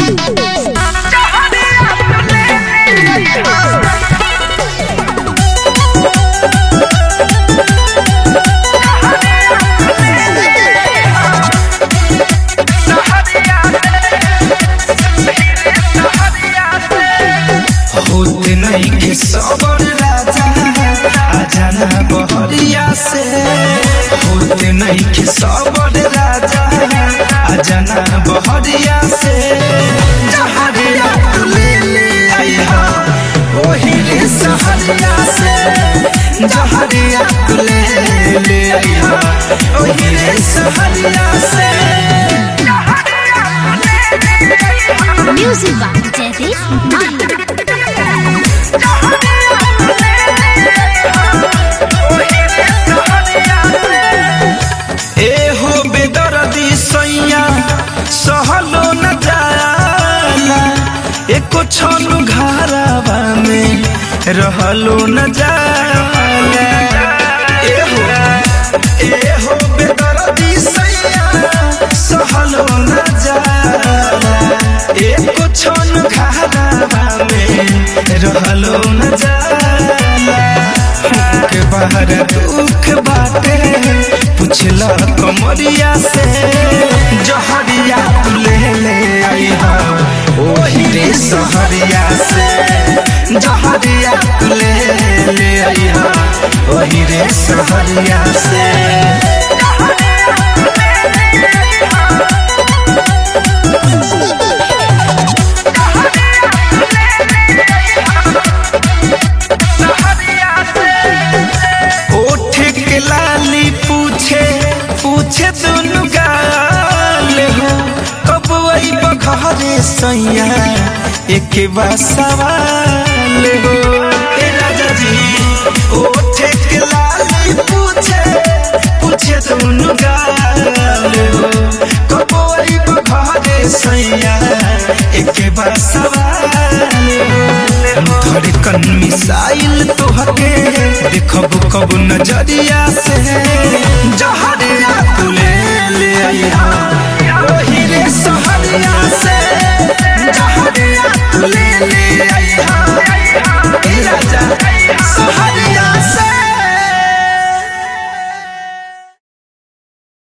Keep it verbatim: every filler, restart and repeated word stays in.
होते नहीं के सबर राजा आजाना बहरिया से होते नहीं के सबर राजा आजाना बहरिया से जहरिया तू ले ले आई हा ओही रे सहरिया से जहरिया तू ले ले आई हा ओही रे सहरिया से म्यूजिक बाय जयदीप माही। एहो बेदर्दी सैया सहलो न जाला एको छन घरवा में रहलो न जाला एहो एहो बेदर्दी सैया सहलो न जाला एको छन घरवा में रहलो न जाला के बाहर दुख बाटे पुछला कमरिया से जहरिया तू ले ले आई हा ओही रे सहरिया से जहरिया तू ले ले आई हा ओही रे सहरिया से लाली पूछे पूछे दोनों गाल हो कब वही बघरे सैया एक बार सवाल हो ए राजा जी ओठे के लाली पूछे पूछे दोनों गाल हो कब वही बघरे सैया एक बार सवाल हो धड़कन मिसाइल तोहके देखब कब नजरिया से जहरिया तू ले ले आई हा ओही रे सहरिया से